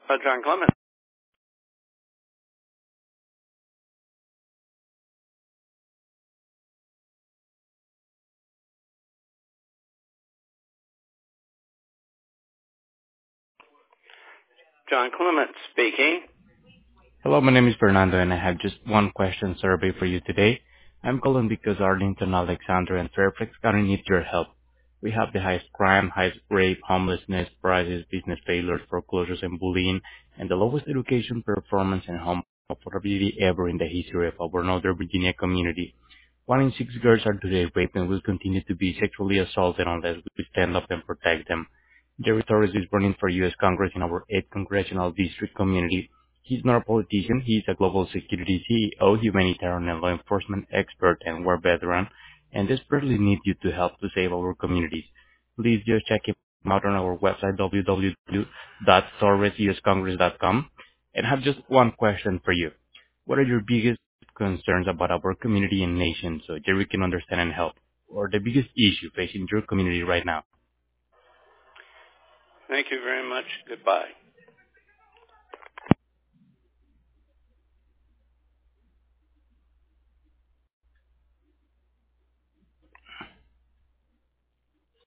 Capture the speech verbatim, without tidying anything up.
Uh, John Clement. John Clement speaking. Hello, my name is Fernando, and I have just one question survey for you today. I'm calling because Arlington, Alexander, and Fairfax County need your help. We have the highest crime, highest rape, homelessness, prices, business failures, foreclosures, and bullying, and the lowest education performance and home affordability ever in the history of our Northern Virginia community. One in six girls are today raped and will continue to be sexually assaulted unless we stand up and protect them. Jerry Torres is running for U S Congress in our eighth Congressional District community. He's not a politician. He's a global security C E O, humanitarian and law enforcement expert, and war veteran, and desperately needs you to help to save our communities. Please just check him out on our website, w w w dot torres u s congress dot com. And I have just one question for you. What are your biggest concerns about our community and nation so Jerry can understand and help? Or the biggest issue facing your community right now? Thank you very much. Goodbye.